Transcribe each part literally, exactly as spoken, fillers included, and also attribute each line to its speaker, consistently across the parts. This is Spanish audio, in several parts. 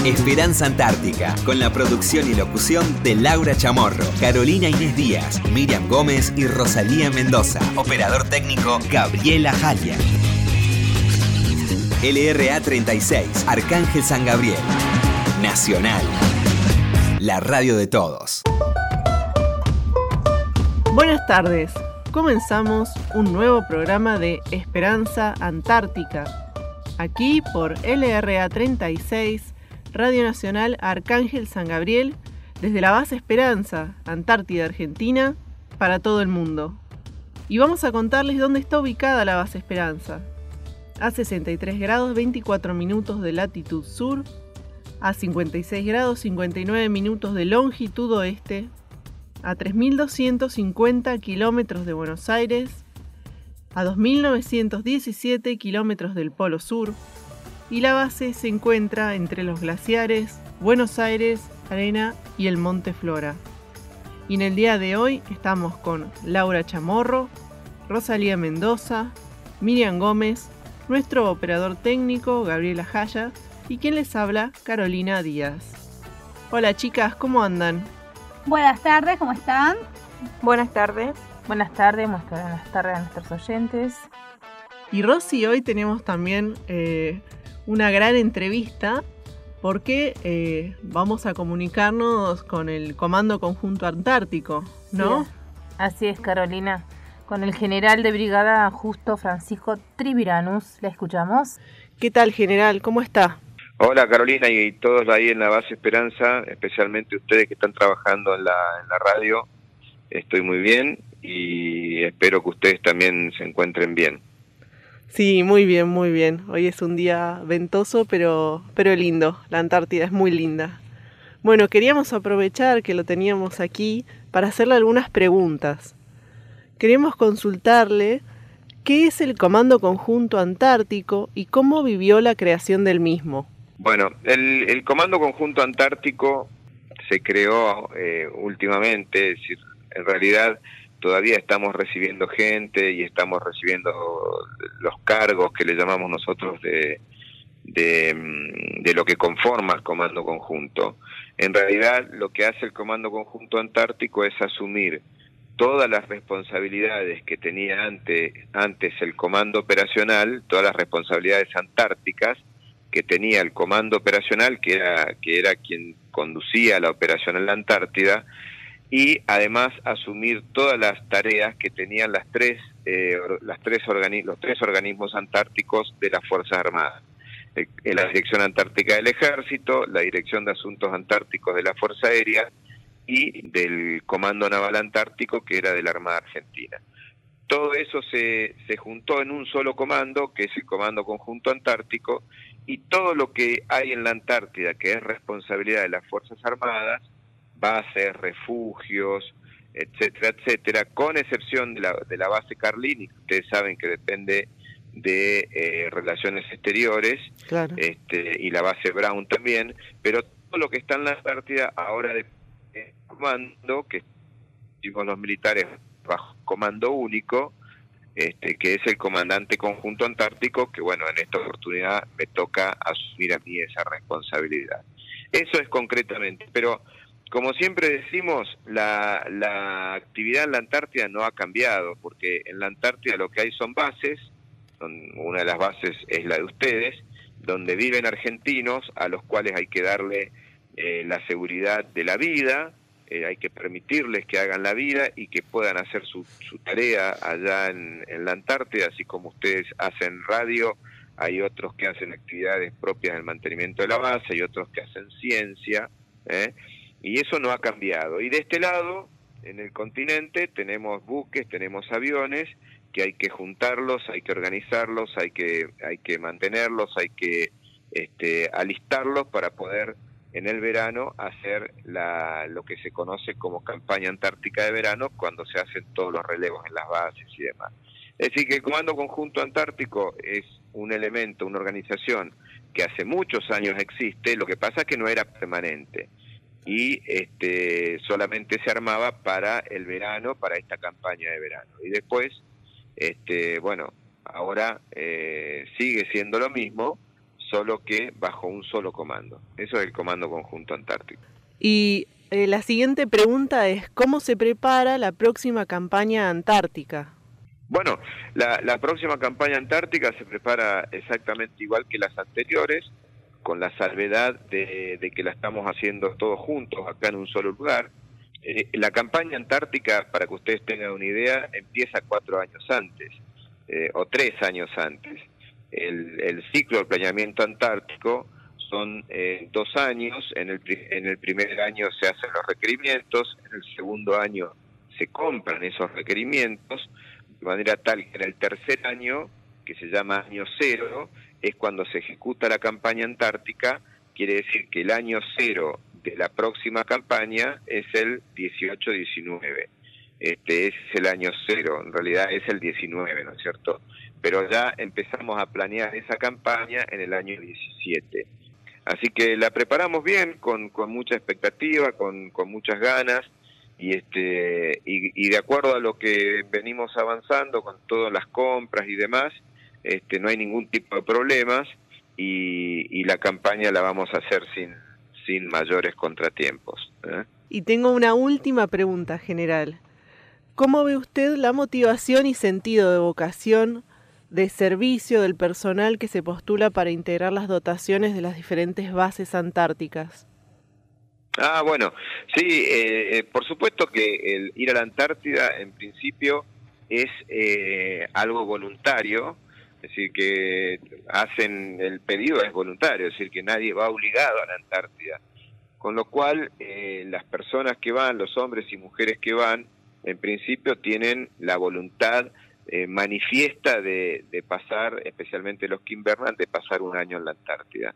Speaker 1: Esperanza Antártica, con la producción y locución de Laura Chamorro, Carolina Inés Díaz, Miriam Gómez y Rosalía Mendoza. Operador técnico, Gabriela Jalia. L R A treinta y seis, Arcángel San Gabriel. Nacional, la radio de todos.
Speaker 2: Buenas tardes. Comenzamos un nuevo programa de Esperanza Antártica. Aquí por L R A treinta y seis, Radio Nacional Arcángel San Gabriel, desde la base Esperanza, Antártida, Argentina, para todo el mundo. Y vamos a contarles dónde está ubicada la base Esperanza. A sesenta y tres grados veinticuatro minutos de latitud sur, a cincuenta y seis grados cincuenta y nueve minutos de longitud oeste, a tres mil doscientos cincuenta kilómetros de Buenos Aires, a dos mil novecientos diecisiete kilómetros del Polo Sur, y la base se encuentra entre los glaciares Buenos Aires, Arena y el Monte Flora. Y en el día de hoy estamos con Laura Chamorro, Rosalía Mendoza, Miriam Gómez, nuestro operador técnico Gabriela Jaya y quien les habla, Carolina Díaz. Hola chicas, ¿cómo andan?
Speaker 3: Buenas tardes, ¿cómo están?
Speaker 4: Buenas tardes.
Speaker 5: Buenas tardes, buenas tardes a nuestros oyentes.
Speaker 2: Y Rosy, hoy tenemos también eh, una gran entrevista porque eh, vamos a comunicarnos con el Comando Conjunto Antártico, ¿no?
Speaker 5: Sí, así es, Carolina. Con el general de brigada Justo Francisco Triviranus. ¿La escuchamos?
Speaker 2: ¿Qué tal, general? ¿Cómo está?
Speaker 6: Hola, Carolina, y todos ahí en la base Esperanza, especialmente ustedes que están trabajando en la, en la radio. Estoy muy bien y espero que ustedes también se encuentren bien.
Speaker 2: Sí, muy bien, muy bien. Hoy es un día ventoso, pero, pero lindo. La Antártida es muy linda. Bueno, queríamos aprovechar que lo teníamos aquí para hacerle algunas preguntas. Queremos consultarle qué es el Comando Conjunto Antártico y cómo vivió la creación del mismo.
Speaker 6: Bueno, el, el Comando Conjunto Antártico se creó eh, últimamente, es decir, en realidad todavía estamos recibiendo gente y estamos recibiendo los cargos que le llamamos nosotros de, de, de lo que conforma el Comando Conjunto. En realidad lo que hace el Comando Conjunto Antártico es asumir todas las responsabilidades que tenía antes, antes el Comando Operacional, todas las responsabilidades antárticas que tenía el Comando Operacional, que era, que era quien conducía la operación en la Antártida, y además asumir todas las tareas que tenían las tres, eh, las tres organi- los tres organismos antárticos de las Fuerzas Armadas. Eh, la Dirección Antártica del Ejército, la Dirección de Asuntos Antárticos de la Fuerza Aérea y del Comando Naval Antártico, que era de la Armada Argentina. Todo eso se, se juntó en un solo comando, que es el Comando Conjunto Antártico, y todo lo que hay en la Antártida, que es responsabilidad de las Fuerzas Armadas, bases, refugios, etcétera, etcétera, con excepción de la, de la base Carlini, que ustedes saben que depende de eh, Relaciones Exteriores,
Speaker 2: claro.
Speaker 6: este, y la base Brown también, pero todo lo que está en la Antártida ahora de eh, comando, que decimos los militares bajo comando único, este, que es el Comandante Conjunto Antártico, que bueno, en esta oportunidad me toca asumir a mí esa responsabilidad. Eso es concretamente, pero como siempre decimos, la, la actividad en la Antártida no ha cambiado, porque en la Antártida lo que hay son bases, son, una de las bases es la de ustedes, donde viven argentinos a los cuales hay que darle eh, la seguridad de la vida, eh, hay que permitirles que hagan la vida y que puedan hacer su, su tarea allá en, en la Antártida, así como ustedes hacen radio, hay otros que hacen actividades propias del mantenimiento de la base, hay otros que hacen ciencia, ¿eh? Y eso no ha cambiado. Y de este lado, en el continente, tenemos buques, tenemos aviones, que hay que juntarlos, hay que organizarlos, hay que hay que mantenerlos, hay que este, alistarlos para poder en el verano hacer la, lo que se conoce como campaña antártica de verano, cuando se hacen todos los relevos en las bases y demás. Es decir, que el Comando Conjunto Antártico es un elemento, una organización que hace muchos años existe, lo que pasa es que no era permanente. Y este, solamente se armaba para el verano, para esta campaña de verano. Y después, este, bueno, ahora eh, sigue siendo lo mismo, solo que bajo un solo comando. Eso es el Comando Conjunto Antártico.
Speaker 2: Y eh, la siguiente pregunta es, ¿cómo se prepara la próxima campaña antártica?
Speaker 6: Bueno, la, la próxima campaña antártica se prepara exactamente igual que las anteriores, con la salvedad de, de que la estamos haciendo todos juntos, acá en un solo lugar. Eh, la campaña antártica, para que ustedes tengan una idea, empieza cuatro años antes, eh, o tres años antes. El, el ciclo de planeamiento antártico son eh, dos años, en el, en el primer año se hacen los requerimientos, en el segundo año se compran esos requerimientos, de manera tal que en el tercer año, que se llama año cero, es cuando se ejecuta la campaña antártica. Quiere decir que el año cero de la próxima campaña es el dieciocho diecinueve. Este es el año cero, en realidad es el diecinueve, ¿no es cierto? Pero ya empezamos a planear esa campaña en el año diecisiete. Así que la preparamos bien, con, con mucha expectativa, con, con muchas ganas, y este y, y de acuerdo a lo que venimos avanzando con todas las compras y demás, este no hay ningún tipo de problemas, y, y la campaña la vamos a hacer sin, sin mayores contratiempos, ¿eh?
Speaker 2: Y tengo una última pregunta, general. ¿Cómo ve usted la motivación y sentido de vocación de servicio del personal que se postula para integrar las dotaciones de las diferentes bases antárticas?
Speaker 6: Ah, bueno, sí, eh, eh, por supuesto que el ir a la Antártida en principio es eh, algo voluntario, es decir, que hacen el pedido, es voluntario, es decir, que nadie va obligado a la Antártida, con lo cual eh, las personas que van, los hombres y mujeres que van, en principio tienen la voluntad eh, manifiesta de, de pasar, especialmente los que invernan, de pasar un año en la Antártida.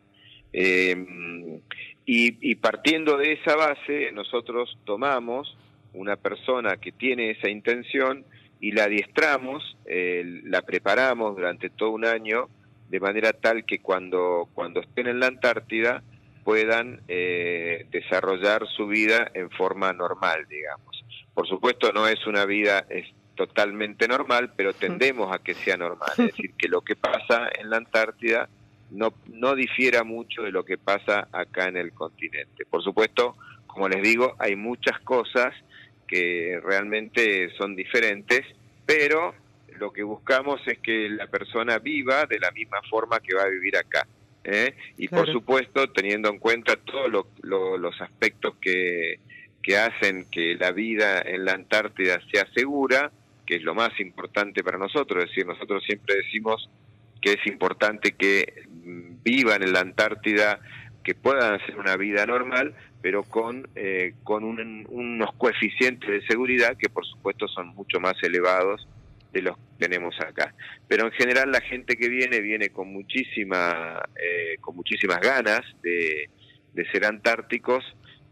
Speaker 6: Eh, y, y partiendo de esa base, nosotros tomamos una persona que tiene esa intención y la adiestramos, eh, la preparamos durante todo un año, de manera tal que cuando, cuando estén en la Antártida puedan eh, desarrollar su vida en forma normal, digamos. Por supuesto no es una vida es totalmente normal, pero tendemos a que sea normal, es decir, que lo que pasa en la Antártida no, no difiera mucho de lo que pasa acá en el continente. Por supuesto, como les digo, hay muchas cosas que realmente son diferentes, pero lo que buscamos es que la persona viva de la misma forma que va a vivir acá, ¿eh? Y claro, por supuesto, teniendo en cuenta todos lo, lo, los aspectos que, que hacen que la vida en la Antártida sea segura, que es lo más importante para nosotros. Es decir, nosotros siempre decimos que es importante que vivan en la Antártida, que puedan hacer una vida normal, pero con, eh, con un, unos coeficientes de seguridad que por supuesto son mucho más elevados de los que tenemos acá. Pero en general la gente que viene, viene con muchísima, eh, con muchísimas ganas de, de ser antárticos,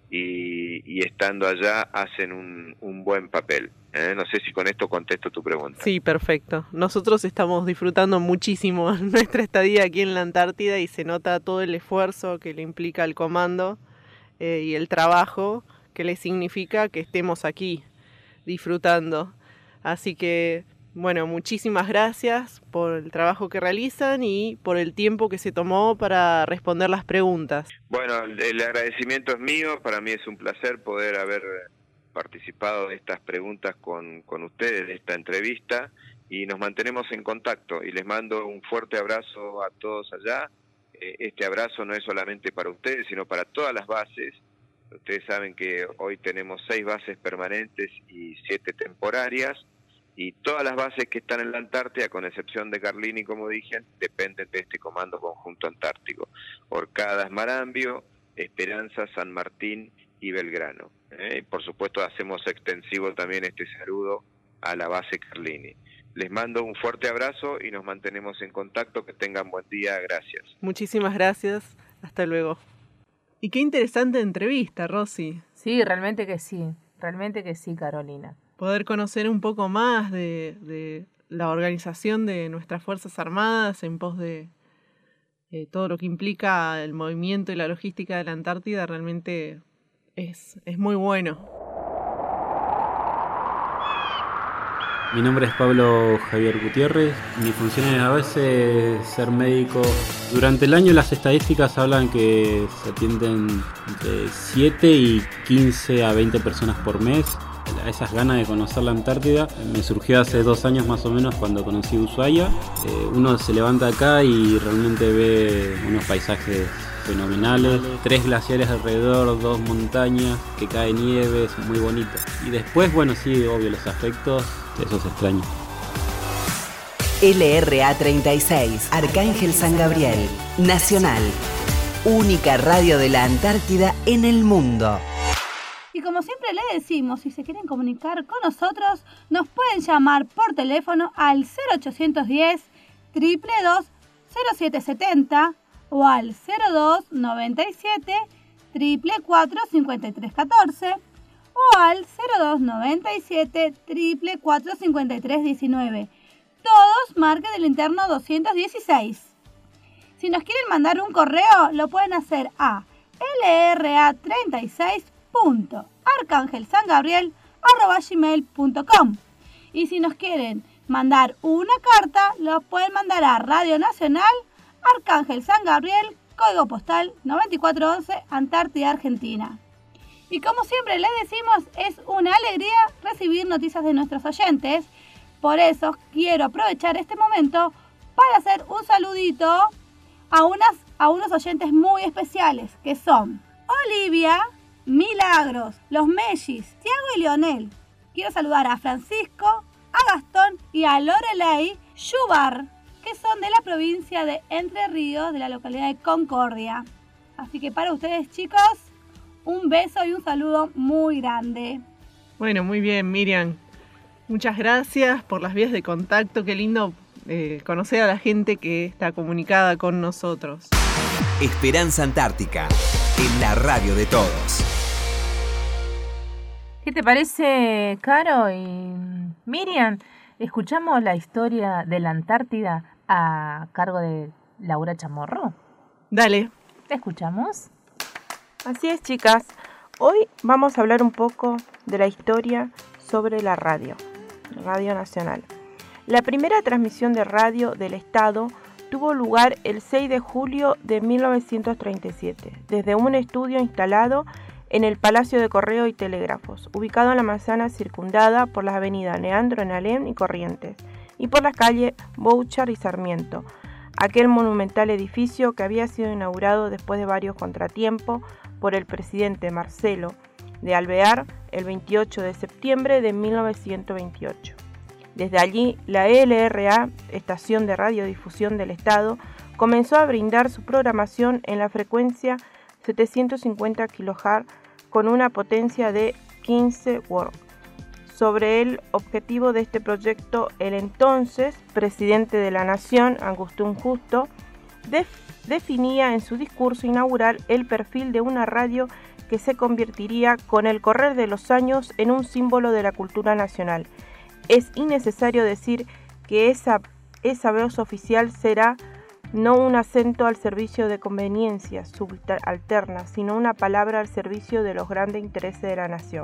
Speaker 6: y, y estando allá hacen un, un buen papel. ¿eh? No sé si con esto contesto tu pregunta.
Speaker 2: Sí, perfecto. Nosotros estamos disfrutando muchísimo nuestra estadía aquí en la Antártida y se nota todo el esfuerzo que le implica el comando eh, y el trabajo que le significa que estemos aquí disfrutando. Así que, bueno, muchísimas gracias por el trabajo que realizan y por el tiempo que se tomó para responder las preguntas.
Speaker 6: Bueno, el agradecimiento es mío. Para mí es un placer poder haber participado de estas preguntas con, con ustedes, de esta entrevista, y nos mantenemos en contacto. Y les mando un fuerte abrazo a todos allá. Este abrazo no es solamente para ustedes, sino para todas las bases. Ustedes saben que hoy tenemos seis bases permanentes y siete temporarias, y todas las bases que están en la Antártida, con excepción de Carlini, como dije, dependen de este Comando Conjunto Antártico. Orcadas, Marambio, Esperanza, San Martín y Belgrano. ¿eh? Por supuesto hacemos extensivo también este saludo a la base Carlini. Les mando un fuerte abrazo y nos mantenemos en contacto. Que tengan buen día. Gracias.
Speaker 2: Muchísimas gracias. Hasta luego. Y qué interesante entrevista, Rosy.
Speaker 5: Sí, realmente que sí. Realmente que sí, Carolina.
Speaker 2: Poder conocer un poco más de, de la organización de nuestras Fuerzas Armadas en pos de eh, todo lo que implica el movimiento y la logística de la Antártida realmente es, es muy bueno.
Speaker 4: Mi nombre es Pablo Javier Gutiérrez. Mi función es a veces ser médico. Durante el año las estadísticas hablan que se atienden entre siete y quince a veinte personas por mes. Esas ganas de conocer la Antártida me surgió hace dos años más o menos cuando conocí Ushuaia. Eh, uno se levanta acá y realmente ve unos paisajes fenomenales, tres glaciares alrededor, dos montañas, que cae nieve, es muy bonito. Y después, bueno, sí, obvio, los afectos, eso se extraña.
Speaker 1: L R A treinta y seis, Arcángel San Gabriel, Nacional, única radio de la Antártida en el mundo.
Speaker 3: Y como siempre le decimos, si se quieren comunicar con nosotros, nos pueden llamar por teléfono al cero ochocientos diez, dos dos dos, cero siete setenta o al cero dos noventa y siete, cuatro cuatro cincuenta y tres catorce o al cero dos noventa y siete, cuatro cuatro cincuenta y tres diecinueve. Todos marquen el interno doscientos dieciséis. Si nos quieren mandar un correo, lo pueden hacer a L R A treinta y seis punto arcangelsangabriel arroba gmail punto com. Y si nos quieren mandar una carta, lo pueden mandar a Radio Nacional, Arcángel San Gabriel, código postal noventa y cuatro once, Antártida, Argentina. Y como siempre les decimos, es una alegría recibir noticias de nuestros oyentes. Por eso quiero aprovechar este momento para hacer un saludito a, unas, a unos oyentes muy especiales, que son Olivia, Milagros, los Mellis, Tiago y Leonel. Quiero saludar a Francisco, a Gastón y a Lorelei Yubar, que son de la provincia de Entre Ríos, de la localidad de Concordia. Así que para ustedes, chicos, un beso y un saludo muy grande.
Speaker 2: Bueno, muy bien, Miriam. Muchas gracias por las vías de contacto. Qué lindo eh, conocer a la gente que está comunicada con nosotros.
Speaker 1: Esperanza Antártica, en la radio de todos.
Speaker 5: ¿Qué te parece, Caro y Miriam? ¿Escuchamos la historia de la Antártida a cargo de Laura Chamorro?
Speaker 2: Dale.
Speaker 5: ¿Te escuchamos?
Speaker 7: Así es, chicas. Hoy vamos a hablar un poco de la historia sobre la radio, Radio Nacional. La primera transmisión de radio del Estado tuvo lugar el seis de julio de mil novecientos treinta y siete, desde un estudio instalado en el Palacio de Correo y Telégrafos, ubicado en la manzana circundada por las avenidas Leandro en Alem y Corrientes, y por las calles Bouchard y Sarmiento, aquel monumental edificio que había sido inaugurado después de varios contratiempos por el presidente Marcelo de Alvear el veintiocho de septiembre de mil novecientos veintiocho. Desde allí, la L R A, Estación de Radiodifusión del Estado, comenzó a brindar su programación en la frecuencia setecientos cincuenta kilohertz con una potencia de quince watts. Sobre el objetivo de este proyecto, el entonces presidente de la Nación, Agustín Justo, def- definía en su discurso inaugural el perfil de una radio que se convertiría con el correr de los años en un símbolo de la cultura nacional. Es innecesario decir que esa, esa voz oficial será no un acento al servicio de conveniencias subalternas, sino una palabra al servicio de los grandes intereses de la nación.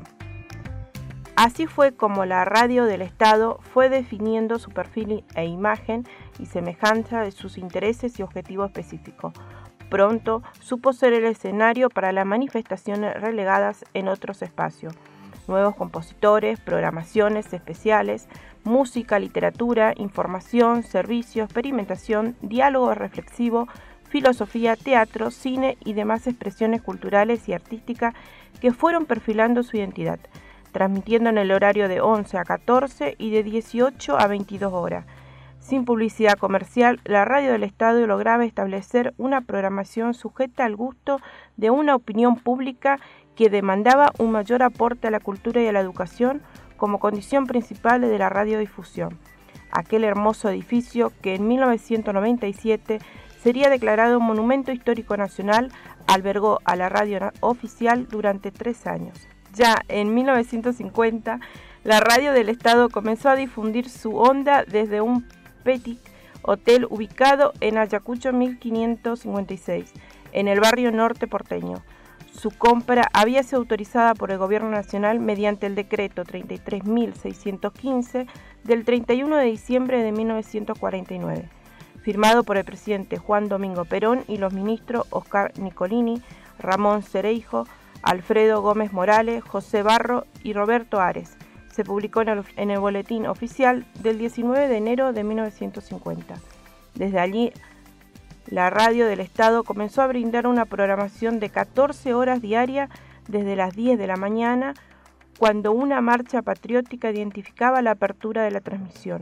Speaker 7: Así fue como la radio del Estado fue definiendo su perfil e imagen y semejanza de sus intereses y objetivos específicos. Pronto supo ser el escenario para las manifestaciones relegadas en otros espacios. Nuevos compositores, programaciones especiales, música, literatura, información, servicio, experimentación, diálogo reflexivo, filosofía, teatro, cine y demás expresiones culturales y artísticas que fueron perfilando su identidad, transmitiendo en el horario de once a catorce y de dieciocho a veintidós horas. Sin publicidad comercial, la radio del Estado lograba establecer una programación sujeta al gusto de una opinión pública que demandaba un mayor aporte a la cultura y a la educación como condición principal de la radiodifusión. Aquel hermoso edificio que en mil novecientos noventa y siete sería declarado Monumento Histórico Nacional albergó a la radio oficial durante tres años. Ya en mil novecientos cincuenta, la radio del Estado comenzó a difundir su onda desde un petit hotel ubicado en Ayacucho mil quinientos cincuenta y seis, en el barrio norte porteño. Su compra había sido autorizada por el Gobierno Nacional mediante el decreto treinta y tres mil seiscientos quince del treinta y uno de diciembre de mil novecientos cuarenta y nueve, firmado por el presidente Juan Domingo Perón y los ministros Oscar Nicolini, Ramón Cereijo, Alfredo Gómez Morales, José Barro y Roberto Ares. Se publicó en el, en el Boletín Oficial del diecinueve de enero de mil novecientos cincuenta. Desde allí, la radio del Estado comenzó a brindar una programación de catorce horas diarias desde las diez de la mañana, cuando una marcha patriótica identificaba la apertura de la transmisión.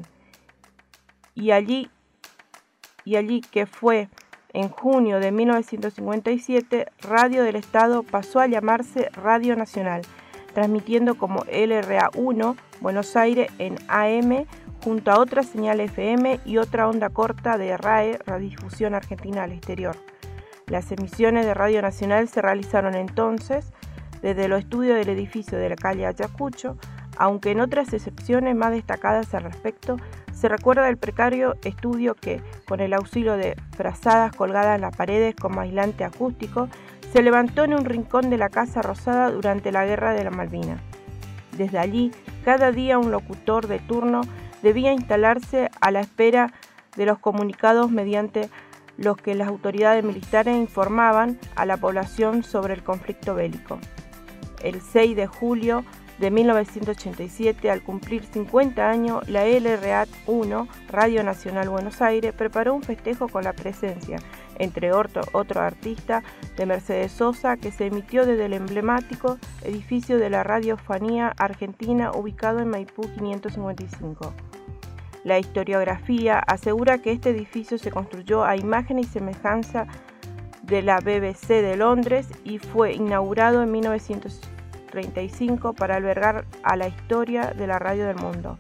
Speaker 7: Y allí, y allí que fue en junio de mil novecientos cincuenta y siete, Radio del Estado pasó a llamarse Radio Nacional, transmitiendo como L R A uno Buenos Aires en A M, junto a otra señal F M y otra onda corta de R A E, Radiodifusión Argentina al Exterior. Las emisiones de Radio Nacional se realizaron entonces desde los estudios del edificio de la calle Ayacucho, aunque en otras excepciones más destacadas al respecto, se recuerda el precario estudio que, con el auxilio de frazadas colgadas en las paredes como aislante acústico, se levantó en un rincón de la Casa Rosada durante la Guerra de la Malvinas. Desde allí, cada día un locutor de turno debía instalarse a la espera de los comunicados mediante los que las autoridades militares informaban a la población sobre el conflicto bélico. El seis de julio de mil novecientos ochenta y siete, al cumplir cincuenta años, la L R A uno, Radio Nacional Buenos Aires, preparó un festejo con la presencia, entre otros otro artistas, de Mercedes Sosa, que se emitió desde el emblemático edificio de la Radiofonía Argentina, ubicado en Maipú quinientos cincuenta y cinco. La historiografía asegura que este edificio se construyó a imagen y semejanza de la B B C de Londres y fue inaugurado en mil novecientos treinta y cinco para albergar a la historia de la radio del mundo.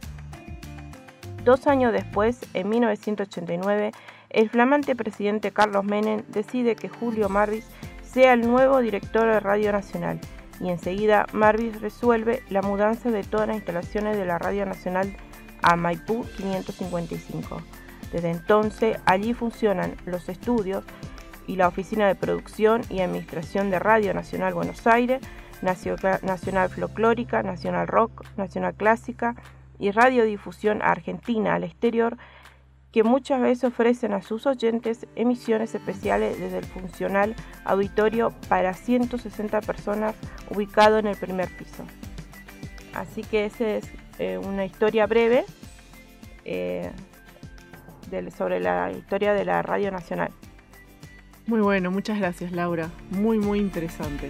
Speaker 7: Dos años después, en mil novecientos ochenta y nueve, el flamante presidente Carlos Menem decide que Julio Marvis sea el nuevo director de Radio Nacional, y enseguida Marvis resuelve la mudanza de todas las instalaciones de la Radio Nacional a Maipú quinientos cincuenta y cinco. Desde entonces, allí funcionan los estudios y la oficina de producción y administración de Radio Nacional Buenos Aires, Nacional Folclórica, Nacional Rock, Nacional Clásica y Radiodifusión Argentina al Exterior, que muchas veces ofrecen a sus oyentes emisiones especiales desde el funcional auditorio para ciento sesenta personas ubicado en el primer piso. Así que esa es eh, una historia breve eh, de, sobre la historia de la Radio Nacional.
Speaker 2: Muy bueno, muchas gracias, Laura. Muy, muy interesante.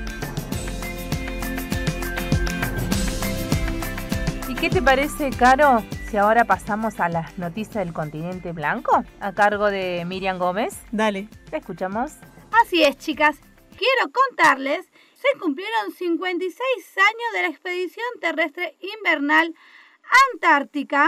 Speaker 5: ¿Y qué te parece, Caro, si ahora pasamos a las noticias del continente blanco, a cargo de Miriam Gómez?
Speaker 2: Dale.
Speaker 5: ¿Te escuchamos?
Speaker 3: Así es, chicas. Quiero contarles, se cumplieron cincuenta y seis años de la expedición terrestre invernal Antártica,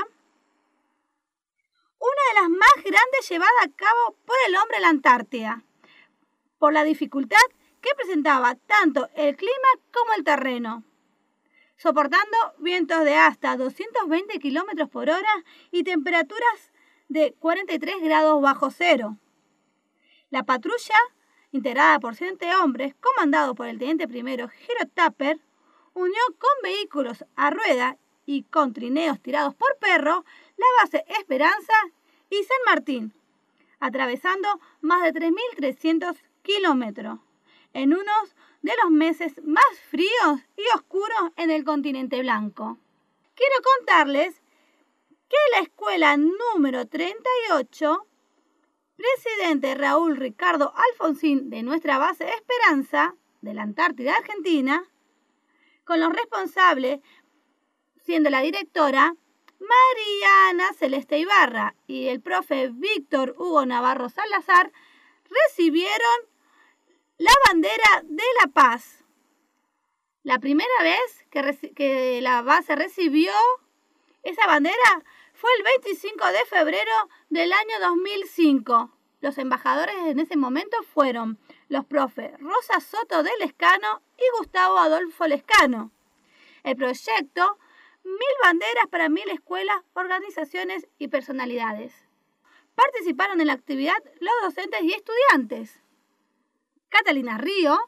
Speaker 3: una de las más grandes llevada a cabo por el hombre en la Antártida, por la dificultad que presentaba tanto el clima como el terreno, soportando vientos de hasta doscientos veinte kilómetros por hora y temperaturas de cuarenta y tres grados bajo cero. La patrulla, integrada por siete hombres, comandado por el teniente primero Gero Tapper, unió con vehículos a rueda y con trineos tirados por perro la base Esperanza y San Martín, atravesando más de tres mil trescientos kilómetros en uno de los meses más fríos y oscuros en el continente blanco. Quiero contarles que la escuela número treinta y ocho, presidente Raúl Ricardo Alfonsín de nuestra base Esperanza, de la Antártida Argentina, con los responsables, siendo la directora Mariana Celeste Ibarra y el profe Víctor Hugo Navarro Salazar, recibieron la bandera de la paz. La primera vez que, reci- que la base recibió esa bandera fue el veinticinco de febrero del año dos mil cinco. Los embajadores en ese momento fueron los profes Rosa Soto de Lescano y Gustavo Adolfo Lescano. El proyecto Mil banderas para mil escuelas, organizaciones y personalidades. Participaron en la actividad los docentes y estudiantes: Catalina Río,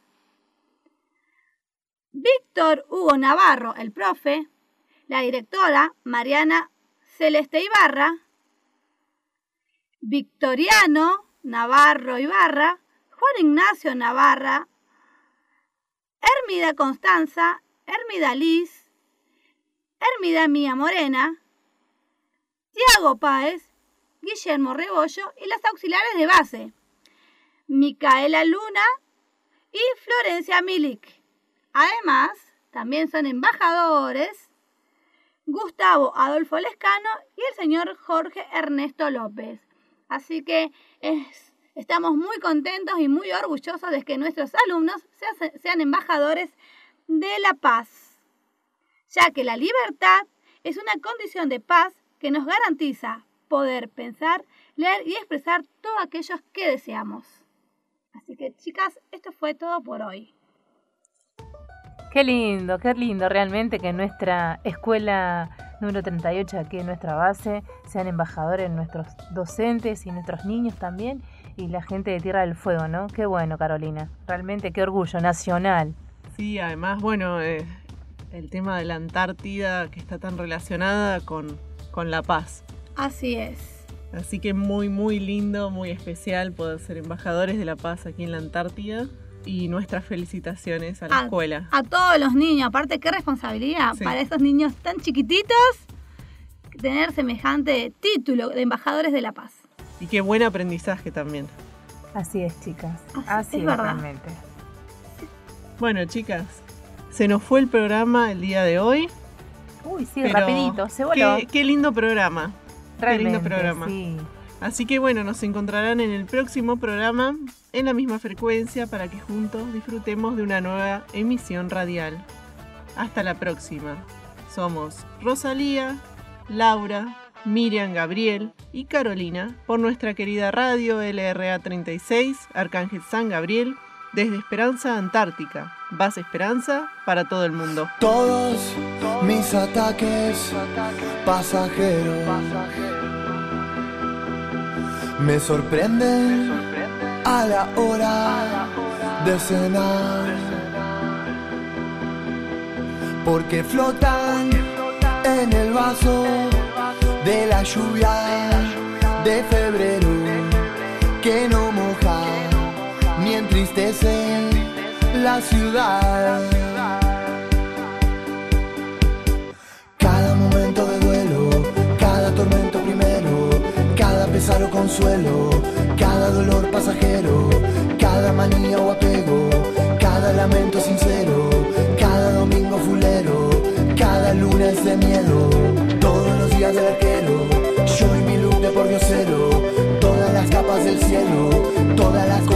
Speaker 3: Víctor Hugo Navarro, el profe, la directora Mariana Celeste Ibarra, Victoriano Navarro Ibarra, Juan Ignacio Navarra, Hermida Constanza, Hermida Liz, Hermida Mía Morena, Tiago Páez, Guillermo Rebollo y las auxiliares de base, Micaela Luna y Florencia Milik. Además, también son embajadores Gustavo Adolfo Lescano y el señor Jorge Ernesto López. Así que es, estamos muy contentos y muy orgullosos de que nuestros alumnos sean, sean embajadores de la paz, ya que la libertad es una condición de paz que nos garantiza poder pensar, leer y expresar todo aquello que deseamos. Así que, chicas, esto fue todo por hoy.
Speaker 5: Qué lindo, qué lindo realmente que nuestra escuela número treinta y ocho, aquí en nuestra base, sean embajadores nuestros docentes y nuestros niños también, y la gente de Tierra del Fuego, ¿no? Qué bueno, Carolina, realmente qué orgullo nacional.
Speaker 2: Sí, además, bueno, eh, el tema de la Antártida que está tan relacionada con, con la paz.
Speaker 3: Así es.
Speaker 2: Así que muy, muy lindo, muy especial poder ser embajadores de la paz aquí en la Antártida. Y nuestras felicitaciones a la
Speaker 3: a,
Speaker 2: escuela.
Speaker 3: A todos los niños, aparte qué responsabilidad sí. para esos niños tan chiquititos tener semejante título de embajadores de la paz.
Speaker 2: Y qué buen aprendizaje también.
Speaker 5: Así es, chicas.
Speaker 3: Así,
Speaker 5: Así
Speaker 3: es,
Speaker 5: es
Speaker 3: verdad.
Speaker 5: realmente.
Speaker 2: Bueno, chicas, se nos fue el programa el día de hoy.
Speaker 5: Uy, sí, rapidito, se voló.
Speaker 2: Qué, qué lindo programa.
Speaker 5: Realmente,
Speaker 2: qué lindo programa.
Speaker 5: Sí.
Speaker 2: Así que bueno, nos encontrarán en el próximo programa en la misma frecuencia para que juntos disfrutemos de una nueva emisión radial. Hasta la próxima. Somos Rosalía, Laura, Miriam, Gabriel y Carolina por nuestra querida radio L R A treinta y seis, Arcángel San Gabriel, desde Esperanza Antártica. Base Esperanza para todo el mundo.
Speaker 8: Todos mis ataques pasajeros me sorprenden a la hora de cenar, porque flotan en el vaso de la lluvia de febrero que no moja ni entristece la ciudad. Cada momento de duelo, cada tormento primero, cada pesar o consuelo, cada dolor pasajero, cada manía o apego, cada lamento sincero, cada domingo fulero, cada lunes de miedo, todos los días del arquero, yo y mi luz de pordiosero, todas las capas del cielo, todas las